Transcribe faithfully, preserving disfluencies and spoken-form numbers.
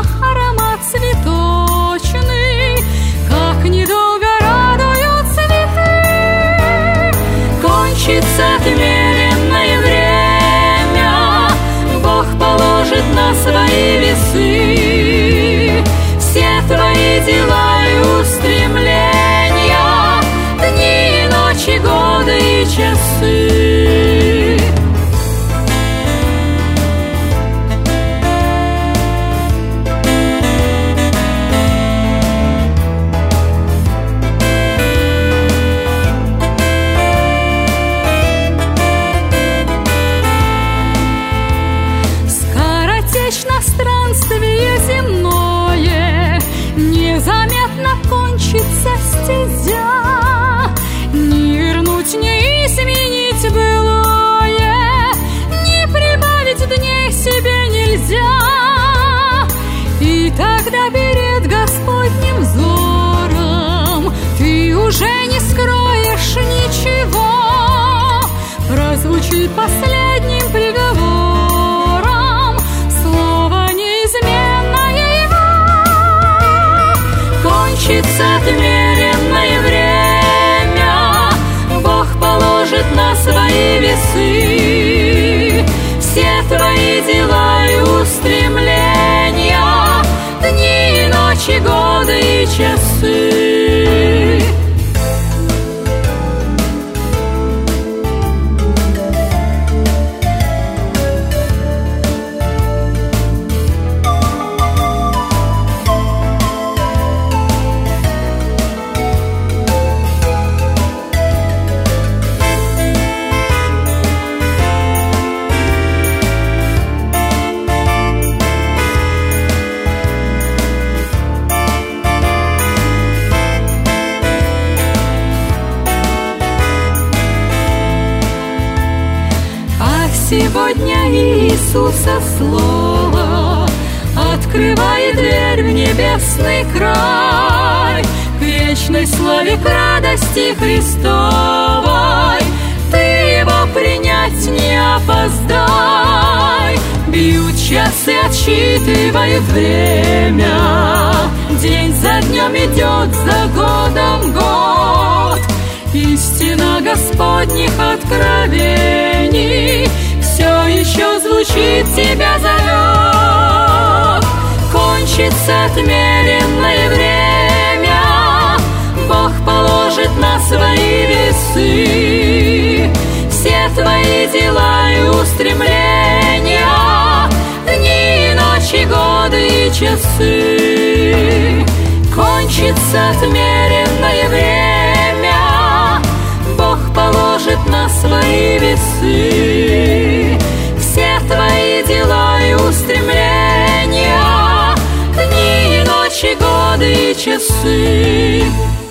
аромат цветочный, как недолго радуют цветы. Кончится отмеренное время, Бог положит на свои весы все твои дела и устремления, дни и ночи, годы и часы. Скоротечно странствие земное, незаметно кончится стезя. Не вернуть, не изменить былое, не прибавить дней себе нельзя. И тогда перед Господним взором ты уже не скроешь ничего. Прозвучит последним приговором слово неизменное его. Кончится отмеренное время, Бог положит на свои весы все твои дела и устремления, дни и ночи, годы и часы. Сегодня Иисуса Слово открывает дверь в небесный край, к вечной славе, к радости Христовой. Ты его принять не опоздай. Бьют часы, отсчитывают время, день за днем идет, за годом год. Истина Господних откровений все еще звучит, тебя зовет. Кончится отмеренное время, Бог положит на свои весы все твои дела и устремления, дни и ночи, годы и часы. Кончится отмеренное время, Бог положит на свои весы все твои дела и устремления, дни и ночи, годы и часы.